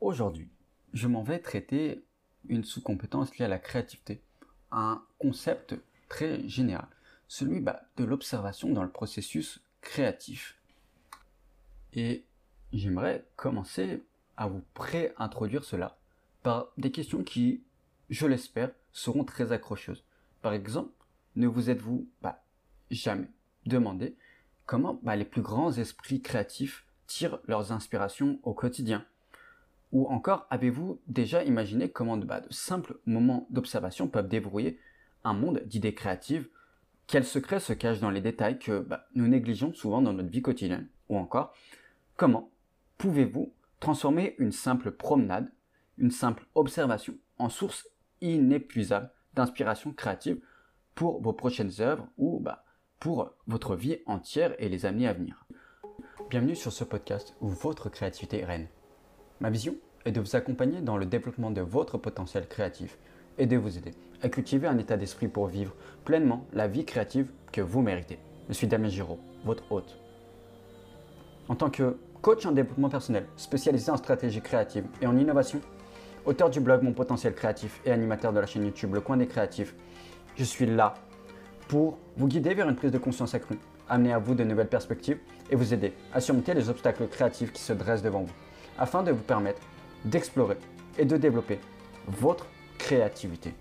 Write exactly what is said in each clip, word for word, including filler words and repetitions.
Aujourd'hui, je m'en vais traiter une sous-compétence liée à la créativité, un concept très général, celui bah, de l'observation dans le processus créatif. Et j'aimerais commencer à vous pré-introduire cela par des questions qui, je l'espère, seront très accrocheuses. Par exemple, ne vous êtes-vous bah, jamais demandé comment bah, les plus grands esprits créatifs tirent leurs inspirations au quotidien? Ou encore, avez-vous déjà imaginé comment bah, de simples moments d'observation peuvent débrouiller un monde d'idées créatives? Quels secrets se cachent dans les détails que bah, nous négligeons souvent dans notre vie quotidienne? Ou encore, comment pouvez-vous transformer une simple promenade, une simple observation en source inépuisable d'inspiration créative pour vos prochaines œuvres ou bah, pour votre vie entière et les années à venir? Bienvenue sur ce podcast où votre créativité règne. Ma vision est de vous accompagner dans le développement de votre potentiel créatif et de vous aider à cultiver un état d'esprit pour vivre pleinement la vie créative que vous méritez. Je suis Damien Giraud, votre hôte. En tant que coach en développement personnel, spécialisé en stratégie créative et en innovation, auteur du blog Mon Potentiel Créatif et animateur de la chaîne YouTube Le Coin des Créatifs, je suis là pour vous guider vers une prise de conscience accrue, amener à vous de nouvelles perspectives et vous aider à surmonter les obstacles créatifs qui se dressent devant vous, afin de vous permettre d'explorer et de développer votre créativité.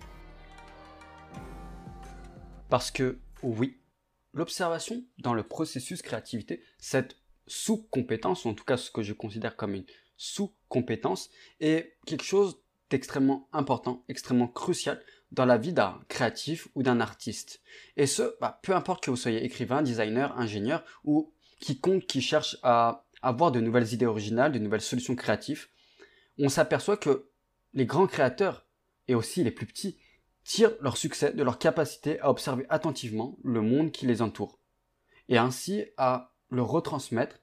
Parce que oui, l'observation dans le processus créativité, cette sous-compétence, ou en tout cas ce que je considère comme une sous-compétence, est quelque chose d'extrêmement important, extrêmement crucial dans la vie d'un créatif ou d'un artiste. Et ce, bah, peu importe que vous soyez écrivain, designer, ingénieur ou quiconque qui cherche à avoir de nouvelles idées originales, de nouvelles solutions créatives, on s'aperçoit que les grands créateurs, et aussi les plus petits, tirent leur succès de leur capacité à observer attentivement le monde qui les entoure, et ainsi à le retransmettre.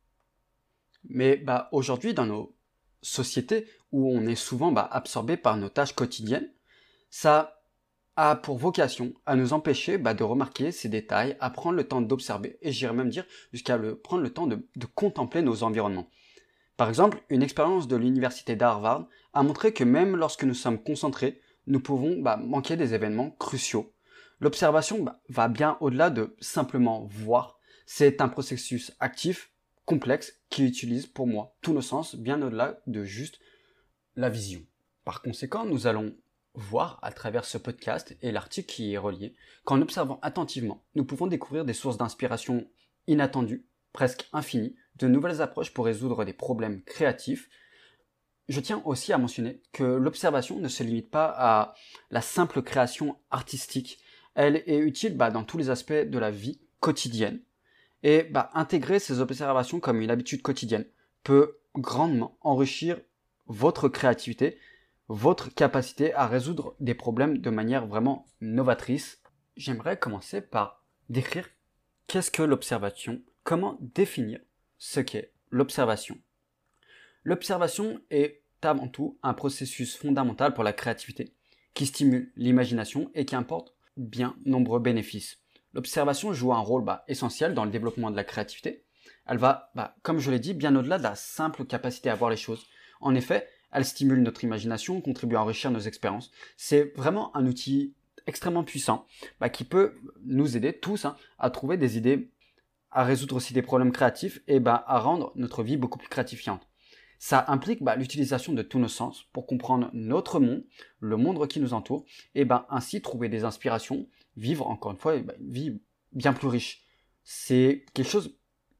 Mais bah, aujourd'hui, dans nos sociétés, où on est souvent bah, absorbé par nos tâches quotidiennes, ça a pour vocation à nous empêcher bah, de remarquer ces détails, à prendre le temps d'observer, et j'irais même dire jusqu'à le, prendre le temps de, de contempler nos environnements. Par exemple, une expérience de l'université d'Harvard a montré que même lorsque nous sommes concentrés, nous pouvons bah, manquer des événements cruciaux. L'observation bah, va bien au-delà de simplement voir. C'est un processus actif, complexe, qui utilise pour moi tous nos sens, bien au-delà de juste la vision. Par conséquent, nous allons voir à travers ce podcast et l'article qui y est relié qu'en observant attentivement, nous pouvons découvrir des sources d'inspiration inattendues, presque infinies, de nouvelles approches pour résoudre des problèmes créatifs. Je tiens aussi à mentionner que l'observation ne se limite pas à la simple création artistique. Elle est utile bah, dans tous les aspects de la vie quotidienne. Et bah, intégrer ces observations comme une habitude quotidienne peut grandement enrichir votre créativité, votre capacité à résoudre des problèmes de manière vraiment novatrice. J'aimerais commencer par décrire qu'est-ce que l'observation, comment définir ce qu'est l'observation. L'observation est avant tout un processus fondamental pour la créativité, qui stimule l'imagination et qui apporte bien nombreux bénéfices. L'observation joue un rôle bah, essentiel dans le développement de la créativité. Elle va, bah, comme je l'ai dit, bien au-delà de la simple capacité à voir les choses. En effet, elle stimule notre imagination, contribue à enrichir nos expériences. C'est vraiment un outil extrêmement puissant bah, qui peut nous aider tous hein, à trouver des idées, à résoudre aussi des problèmes créatifs et bah, à rendre notre vie beaucoup plus gratifiante. Ça implique bah, l'utilisation de tous nos sens pour comprendre notre monde, le monde qui nous entoure, et bah, ainsi trouver des inspirations, vivre encore une fois bah, une vie bien plus riche. C'est quelque chose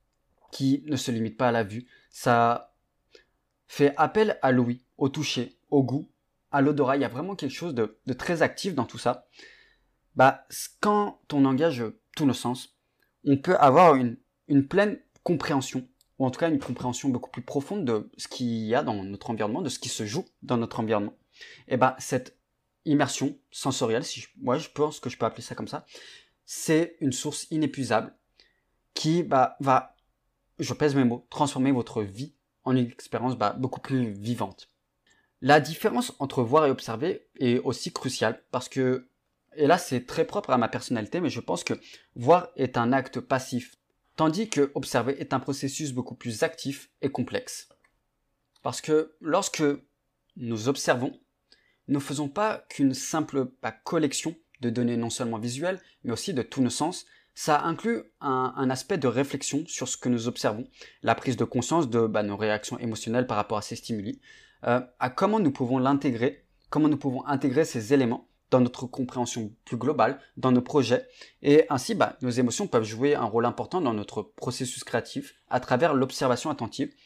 qui ne se limite pas à la vue, ça fait appel à l'ouïe, au toucher, au goût, à l'odorat. Il y a vraiment quelque chose de, de très actif dans tout ça. Bah, quand on engage tous nos sens, on peut avoir une, une pleine compréhension, ou en tout cas une compréhension beaucoup plus profonde de ce qu'il y a dans notre environnement, de ce qui se joue dans notre environnement. Et bah, cette immersion sensorielle, si je, ouais, je pense que je peux appeler ça comme ça, c'est une source inépuisable qui bah, va, je pèse mes mots, transformer votre vie en une expérience bah, beaucoup plus vivante. La différence entre voir et observer est aussi cruciale parce que, et là c'est très propre à ma personnalité, mais je pense que voir est un acte passif, tandis que observer est un processus beaucoup plus actif et complexe. Parce que lorsque nous observons, nous ne faisons pas qu'une simple bah, collection de données non seulement visuelles, mais aussi de tous nos sens. Ça inclut un, un aspect de réflexion sur ce que nous observons, la prise de conscience de bah, nos réactions émotionnelles par rapport à ces stimuli, euh, à comment nous pouvons l'intégrer, comment nous pouvons intégrer ces éléments dans notre compréhension plus globale, dans nos projets, et ainsi bah, nos émotions peuvent jouer un rôle important dans notre processus créatif à travers l'observation attentive.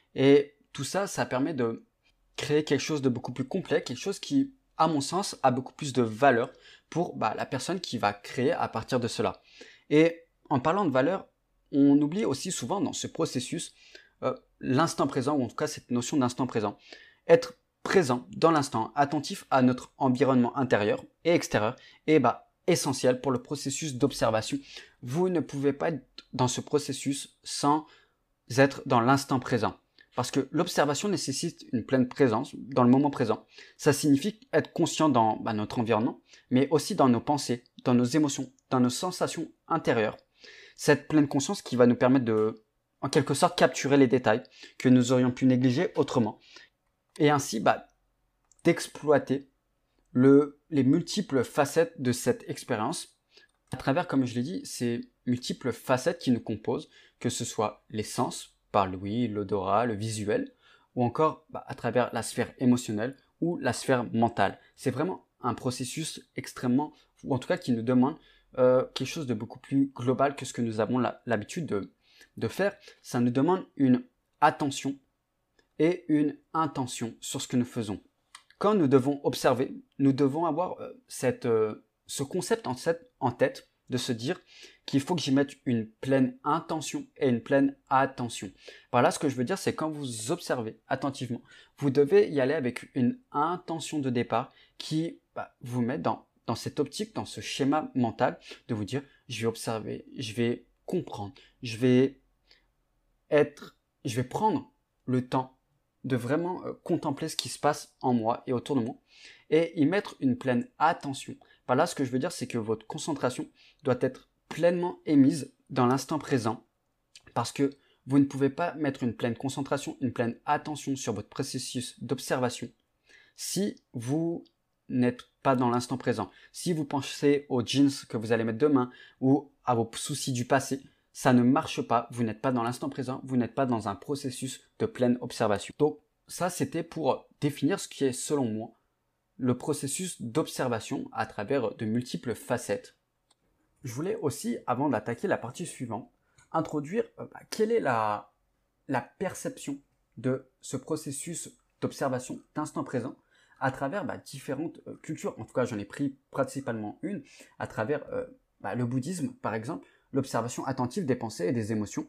Et tout ça, ça permet de créer quelque chose de beaucoup plus complet, quelque chose qui, à mon sens, a beaucoup plus de valeur pour bah, la personne qui va créer à partir de cela. Et en parlant de valeur, on oublie aussi souvent dans ce processus euh, l'instant présent, ou en tout cas cette notion d'instant présent. Être présent dans l'instant, attentif à notre environnement intérieur et extérieur, est bah, essentiel pour le processus d'observation. Vous ne pouvez pas être dans ce processus sans être dans l'instant présent. Parce que l'observation nécessite une pleine présence dans le moment présent. Ça signifie être conscient dans bah, notre environnement, mais aussi dans nos pensées, dans nos émotions, dans nos sensations intérieures. Cette pleine conscience qui va nous permettre de, en quelque sorte, capturer les détails que nous aurions pu négliger autrement. Et ainsi, bah, d'exploiter le, les multiples facettes de cette expérience à travers, comme je l'ai dit, ces multiples facettes qui nous composent, que ce soit les sens, par l'ouïe, l'odorat, le visuel, ou encore bah, à travers la sphère émotionnelle ou la sphère mentale. C'est vraiment un processus extrêmement, ou en tout cas qui nous demande euh, quelque chose de beaucoup plus global que ce que nous avons l'habitude de, de faire. Ça nous demande une attention et une intention sur ce que nous faisons. Quand nous devons observer, nous devons avoir euh, cette, euh, ce concept en tête, en tête de se dire qu'il faut que j'y mette une pleine intention et une pleine attention. Par là, ce que je veux dire, c'est quand vous observez attentivement, vous devez y aller avec une intention de départ qui bah, vous met dans, dans cette optique, dans ce schéma mental de vous dire, je vais observer, je vais comprendre, je vais être, je vais prendre le temps de vraiment euh, contempler ce qui se passe en moi et autour de moi et y mettre une pleine attention. Par là, ce que je veux dire, c'est que votre concentration doit être pleinement émise dans l'instant présent parce que vous ne pouvez pas mettre une pleine concentration, une pleine attention sur votre processus d'observation si vous n'êtes pas dans l'instant présent. Si vous pensez aux jeans que vous allez mettre demain ou à vos soucis du passé, ça ne marche pas, vous n'êtes pas dans l'instant présent, vous n'êtes pas dans un processus de pleine observation. Donc ça, c'était pour définir ce qui est, selon moi, le processus d'observation à travers de multiples facettes. Je voulais aussi, avant d'attaquer la partie suivante, introduire euh, bah, quelle est la, la perception de ce processus d'observation d'instant présent à travers bah, différentes euh, cultures. En tout cas, j'en ai pris principalement une à travers euh, bah, le bouddhisme, par exemple. L'observation attentive des pensées et des émotions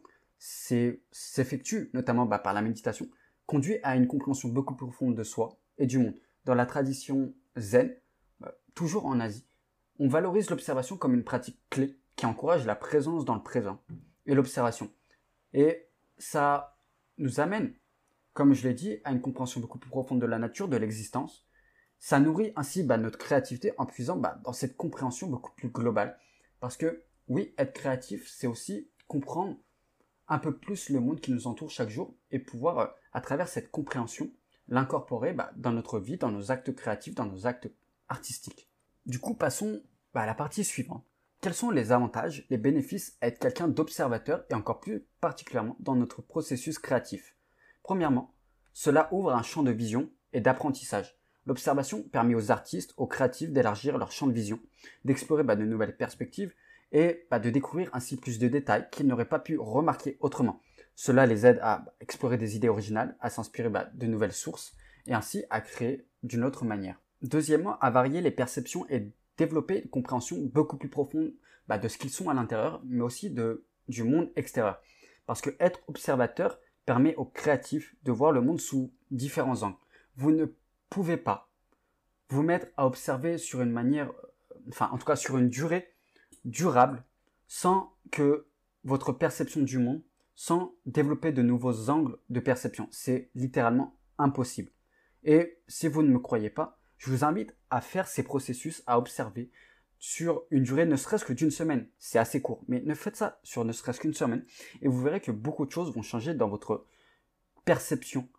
s'effectue notamment bah, par la méditation, conduit à une compréhension beaucoup plus profonde de soi et du monde. Dans la tradition zen, bah, toujours en Asie, on valorise l'observation comme une pratique clé qui encourage la présence dans le présent et l'observation. Et ça nous amène, comme je l'ai dit, à une compréhension beaucoup plus profonde de la nature, de l'existence. Ça nourrit ainsi bah, notre créativité en puisant bah, dans cette compréhension beaucoup plus globale. Parce que oui, être créatif, c'est aussi comprendre un peu plus le monde qui nous entoure chaque jour et pouvoir, euh, à travers cette compréhension, l'incorporer bah, dans notre vie, dans nos actes créatifs, dans nos actes artistiques. Du coup, passons bah, à la partie suivante. Quels sont les avantages, les bénéfices à être quelqu'un d'observateur et encore plus particulièrement dans notre processus créatif? Premièrement, cela ouvre un champ de vision et d'apprentissage. L'observation permet aux artistes, aux créatifs d'élargir leur champ de vision, d'explorer bah, de nouvelles perspectives et bah, de découvrir ainsi plus de détails qu'ils n'auraient pas pu remarquer autrement. Cela les aide à bah, explorer des idées originales, à s'inspirer bah, de nouvelles sources et ainsi à créer d'une autre manière. Deuxièmement, à varier les perceptions et développer une compréhension beaucoup plus profonde bah, de ce qu'ils sont à l'intérieur, mais aussi de, du monde extérieur. Parce que être observateur permet aux créatifs de voir le monde sous différents angles. Vous ne pouvez pas vous mettre à observer sur une manière, enfin en tout cas sur une durée durable, sans que votre perception du monde, sans développer de nouveaux angles de perception. C'est littéralement impossible. Et si vous ne me croyez pas, je vous invite à faire ces processus, à observer sur une durée ne serait-ce que d'une semaine. C'est assez court, mais ne faites ça sur ne serait-ce qu'une semaine et vous verrez que beaucoup de choses vont changer dans votre perception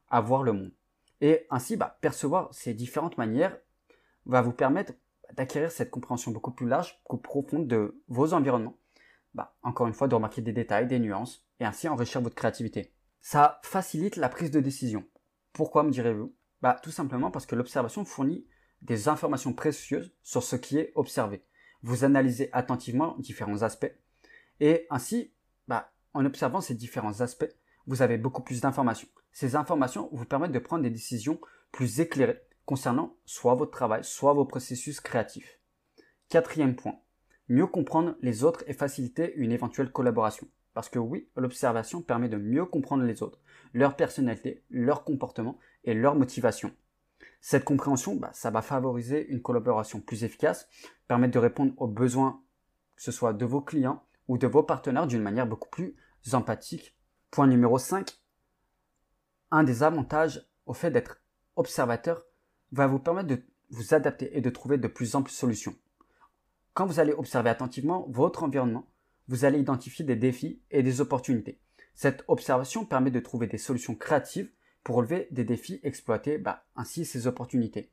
à voir le monde. Et ainsi, bah, percevoir ces différentes manières va vous permettre d'acquérir cette compréhension beaucoup plus large, beaucoup profonde de vos environnements. Bah, encore une fois, de remarquer des détails, des nuances, et ainsi enrichir votre créativité. Ça facilite la prise de décision. Pourquoi, me direz-vous? Bah, tout simplement parce que l'observation fournit des informations précieuses sur ce qui est observé. Vous analysez attentivement différents aspects, et ainsi, bah, en observant ces différents aspects, vous avez beaucoup plus d'informations. Ces informations vous permettent de prendre des décisions plus éclairées concernant soit votre travail, soit vos processus créatifs. Quatrième point, mieux comprendre les autres et faciliter une éventuelle collaboration. Parce que oui, l'observation permet de mieux comprendre les autres, leur personnalité, leur comportement et leur motivation. Cette compréhension, bah, ça va favoriser une collaboration plus efficace, permettre de répondre aux besoins, que ce soit de vos clients ou de vos partenaires d'une manière beaucoup plus empathique. Point numéro cinq, un des avantages au fait d'être observateur va vous permettre de vous adapter et de trouver de plus amples solutions. Quand vous allez observer attentivement votre environnement, vous allez identifier des défis et des opportunités. Cette observation permet de trouver des solutions créatives pour relever des défis, exploiter bah, ainsi ces opportunités.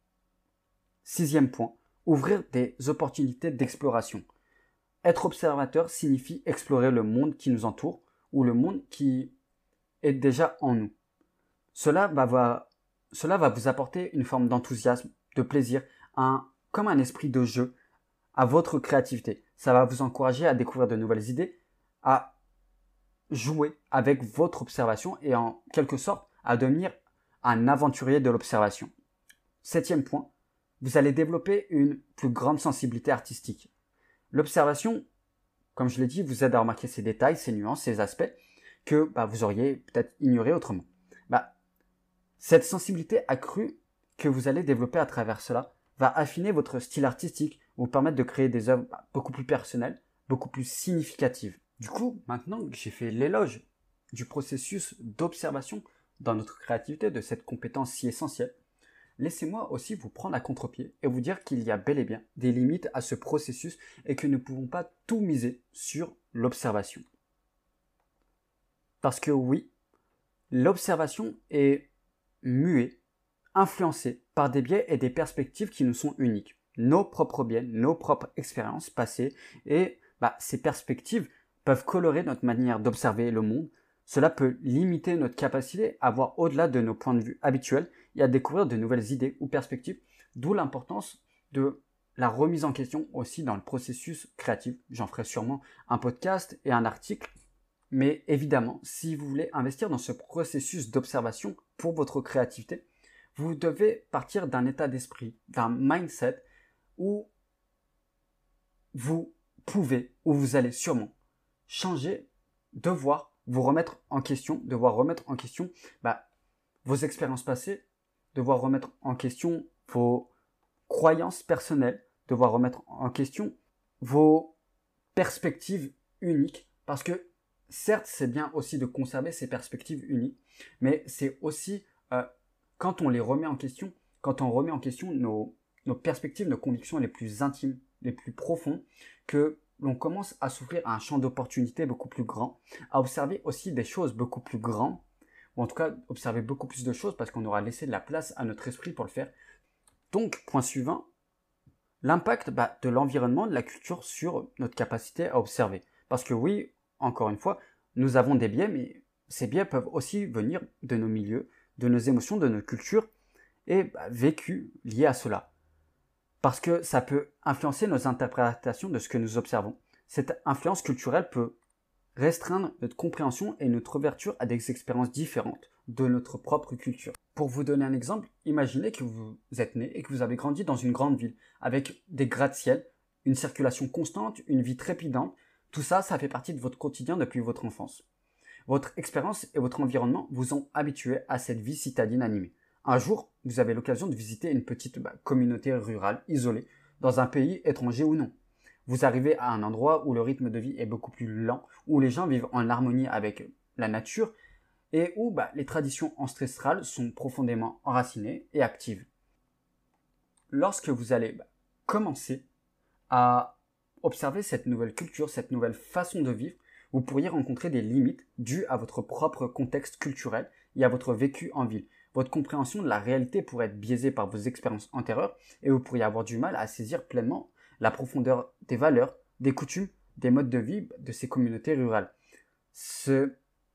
Sixième point, ouvrir des opportunités d'exploration. Être observateur signifie explorer le monde qui nous entoure ou le monde qui est déjà en nous. Cela va, va, cela va vous apporter une forme d'enthousiasme, de plaisir, un, comme un esprit de jeu à votre créativité. Ça va vous encourager à découvrir de nouvelles idées, à jouer avec votre observation et en quelque sorte à devenir un aventurier de l'observation. Septième point, vous allez développer une plus grande sensibilité artistique. L'observation, comme je l'ai dit, vous aide à remarquer ces détails, ces nuances, ces aspects que bah, vous auriez peut-être ignorés autrement. Bah, cette sensibilité accrue que vous allez développer à travers cela va affiner votre style artistique, vous permettre de créer des œuvres beaucoup plus personnelles, beaucoup plus significatives. Du coup, maintenant que j'ai fait l'éloge du processus d'observation dans notre créativité, de cette compétence si essentielle, laissez-moi aussi vous prendre à contre-pied et vous dire qu'il y a bel et bien des limites à ce processus et que nous ne pouvons pas tout miser sur l'observation. Parce que oui, l'observation est muée, influencée par des biais et des perspectives qui nous sont uniques. Nos propres biais, nos propres expériences passées et bah, ces perspectives peuvent colorer notre manière d'observer le monde. Cela peut limiter notre capacité à voir au-delà de nos points de vue habituels et à découvrir de nouvelles idées ou perspectives, d'où l'importance de la remise en question aussi dans le processus créatif. J'en ferai sûrement un podcast et un article. Mais évidemment, si vous voulez investir dans ce processus d'observation pour votre créativité, vous devez partir d'un état d'esprit, d'un mindset où vous pouvez, où vous allez sûrement changer, devoir vous remettre en question, devoir remettre en question bah, vos expériences passées, devoir remettre en question vos croyances personnelles, devoir remettre en question vos perspectives uniques, parce que certes, c'est bien aussi de conserver ces perspectives uniques, mais c'est aussi euh, quand on les remet en question, quand on remet en question nos, nos perspectives, nos convictions les plus intimes, les plus profondes, que l'on commence à s'ouvrir à un champ d'opportunités beaucoup plus grand, à observer aussi des choses beaucoup plus grandes, ou en tout cas observer beaucoup plus de choses parce qu'on aura laissé de la place à notre esprit pour le faire. Donc, point suivant, l'impact bah, de l'environnement, de la culture sur notre capacité à observer. Parce que oui, encore une fois, nous avons des biais, mais ces biais peuvent aussi venir de nos milieux, de nos émotions, de notre culture et bah, vécus liés à cela. Parce que ça peut influencer nos interprétations de ce que nous observons. Cette influence culturelle peut restreindre notre compréhension et notre ouverture à des expériences différentes de notre propre culture. Pour vous donner un exemple, imaginez que vous êtes né et que vous avez grandi dans une grande ville avec des gratte-ciel, une circulation constante, une vie trépidante. Tout ça, ça fait partie de votre quotidien depuis votre enfance. Votre expérience et votre environnement vous ont habitué à cette vie citadine animée. Un jour, vous avez l'occasion de visiter une petite bah, communauté rurale isolée dans un pays étranger ou non. Vous arrivez à un endroit où le rythme de vie est beaucoup plus lent, où les gens vivent en harmonie avec la nature et où bah, les traditions ancestrales sont profondément enracinées et actives. Lorsque vous allez bah, commencer à observer cette nouvelle culture, cette nouvelle façon de vivre, vous pourriez rencontrer des limites dues à votre propre contexte culturel et à votre vécu en ville. Votre compréhension de la réalité pourrait être biaisée par vos expériences antérieures et vous pourriez avoir du mal à saisir pleinement la profondeur des valeurs, des coutumes, des modes de vie de ces communautés rurales. Ce,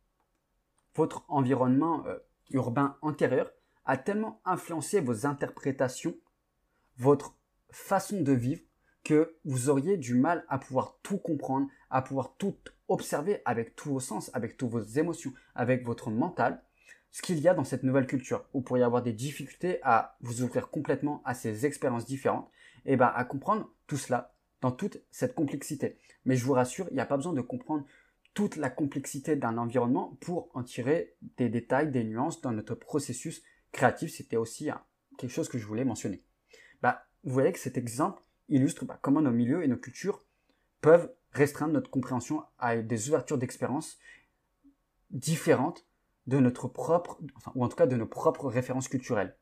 votre environnement euh, urbain antérieur a tellement influencé vos interprétations, votre façon de vivre, que vous auriez du mal à pouvoir tout comprendre, à pouvoir tout observer avec tous vos sens, avec toutes vos émotions, avec votre mental, ce qu'il y a dans cette nouvelle culture. Vous pourriez avoir des difficultés à vous ouvrir complètement à ces expériences différentes et ben à comprendre tout cela dans toute cette complexité. Mais je vous rassure, il n'y a pas besoin de comprendre toute la complexité d'un environnement pour en tirer des détails, des nuances dans notre processus créatif. C'était aussi hein, quelque chose que je voulais mentionner. Bah, vous voyez que cet exemple illustre bah, comment nos milieux et nos cultures peuvent restreindre notre compréhension à des ouvertures d'expérience différentes de notre propre, enfin, ou en tout cas de nos propres références culturelles.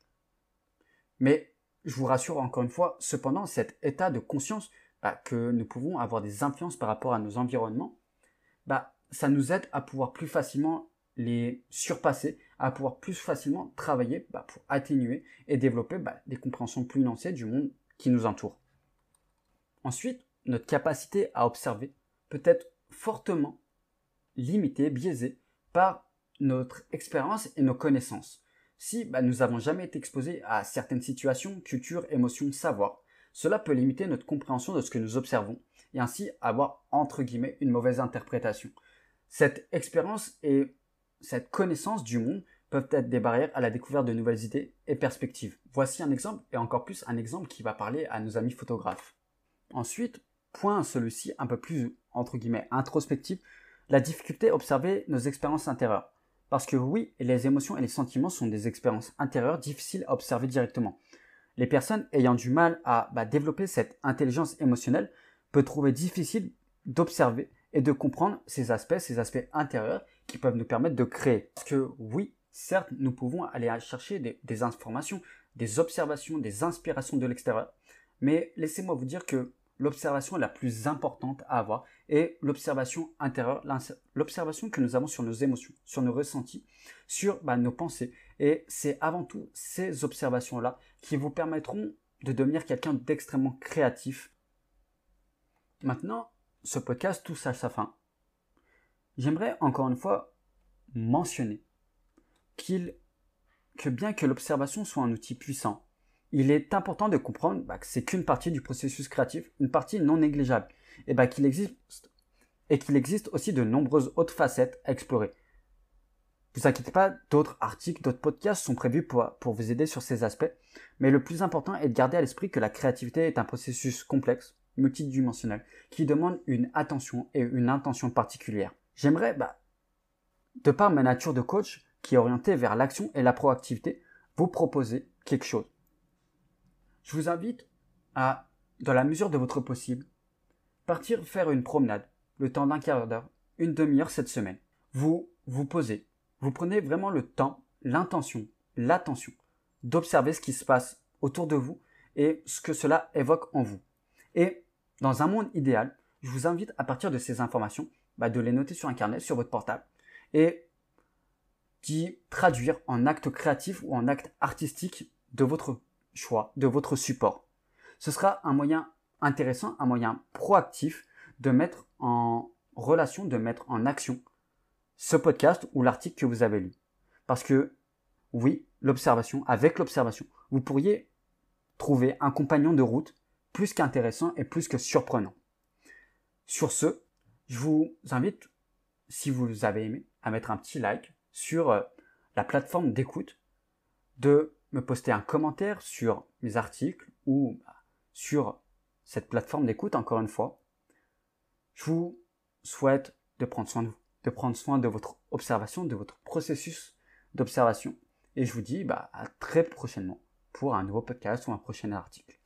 Mais je vous rassure encore une fois, cependant, cet état de conscience bah, que nous pouvons avoir des influences par rapport à nos environnements, bah, ça nous aide à pouvoir plus facilement les surpasser, à pouvoir plus facilement travailler bah, pour atténuer et développer bah, des compréhensions plus nuancées du monde qui nous entoure. Ensuite, notre capacité à observer peut être fortement limitée, biaisée par notre expérience et nos connaissances. Si bah, nous n'avons jamais été exposés à certaines situations, cultures, émotions, savoirs, cela peut limiter notre compréhension de ce que nous observons et ainsi avoir, entre guillemets, une mauvaise interprétation. Cette expérience et cette connaissance du monde peuvent être des barrières à la découverte de nouvelles idées et perspectives. Voici un exemple, et encore plus un exemple qui va parler à nos amis photographes. Ensuite, point celui-ci un peu plus, entre guillemets, introspectif, la difficulté à observer nos expériences intérieures. Parce que oui, les émotions et les sentiments sont des expériences intérieures difficiles à observer directement. Les personnes ayant du mal à bah, développer cette intelligence émotionnelle peuvent trouver difficile d'observer et de comprendre ces aspects, ces aspects intérieurs qui peuvent nous permettre de créer. Parce que oui, certes, nous pouvons aller chercher des, des informations, des observations, des inspirations de l'extérieur, mais laissez-moi vous dire que l'observation la plus importante à avoir est l'observation intérieure, l'observation que nous avons sur nos émotions, sur nos ressentis, sur bah, nos pensées. Et c'est avant tout ces observations-là qui vous permettront de devenir quelqu'un d'extrêmement créatif. Maintenant, ce podcast touche à sa fin. J'aimerais encore une fois mentionner qu'il, que bien que l'observation soit un outil puissant, il est important de comprendre bah, que c'est qu'une partie du processus créatif, une partie non négligeable, et bah, qu'il existe, et qu'il existe aussi de nombreuses autres facettes à explorer. Ne vous inquiétez pas, d'autres articles, d'autres podcasts sont prévus pour, pour vous aider sur ces aspects, mais le plus important est de garder à l'esprit que la créativité est un processus complexe, multidimensionnel, qui demande une attention et une intention particulière. J'aimerais, bah, de par ma nature de coach, qui est orientée vers l'action et la proactivité, vous proposer quelque chose. Je vous invite à, dans la mesure de votre possible, partir faire une promenade, le temps d'un quart d'heure, une demi-heure cette semaine. Vous vous posez, vous prenez vraiment le temps, l'intention, l'attention d'observer ce qui se passe autour de vous et ce que cela évoque en vous. Et dans un monde idéal, je vous invite à partir de ces informations, bah, de les noter sur un carnet, sur votre portable et d'y traduire en acte créatif ou en acte artistique de votre choix, de votre support. Ce sera un moyen intéressant, un moyen proactif de mettre en relation, de mettre en action ce podcast ou l'article que vous avez lu. Parce que oui, l'observation, avec l'observation, vous pourriez trouver un compagnon de route plus qu'intéressant et plus que surprenant. Sur ce, je vous invite, si vous avez aimé, à mettre un petit like sur la plateforme d'écoute, de me poster un commentaire sur mes articles ou sur cette plateforme d'écoute, encore une fois. Je vous souhaite de prendre soin de vous, de prendre soin de votre observation, de votre processus d'observation. Et je vous dis bah, à très prochainement pour un nouveau podcast ou un prochain article.